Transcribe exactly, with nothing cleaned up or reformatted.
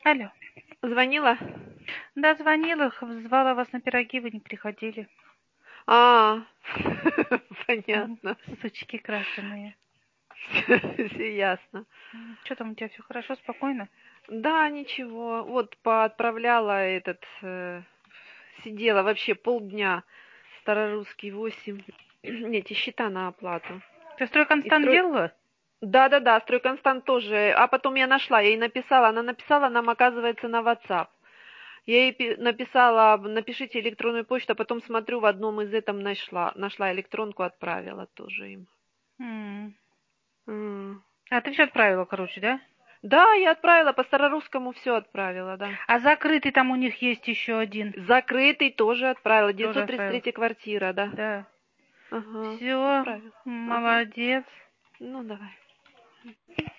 Алло. Звонила? Да, звонила, х- звала вас на пироги, вы не приходили. А, Мгм. понятно. Сучки крашеные. Все ясно. Что там у тебя все хорошо, спокойно? Да, ничего. Вот поотправляла этот, э, сидела вообще полдня. Старорусский восемь. Эти счета на оплату. Ты И стройконстант строй... делала? Да-да-да, стройконстант тоже. А потом я нашла, я ей написала. Она написала нам, оказывается, на WhatsApp. Я ей пи- написала, напишите электронную почту, а потом смотрю, в одном из этом нашла, нашла электронку, отправила тоже им. М. М. А ты все отправила, короче, да? Да, я отправила, по старорусскому все отправила, да. А закрытый там у них есть еще один. Закрытый тоже отправила, Тоже девятьсот тридцать отправила. третья квартира, да. Да. Ага, Все, отправила. Ага. молодец. Ну, давай.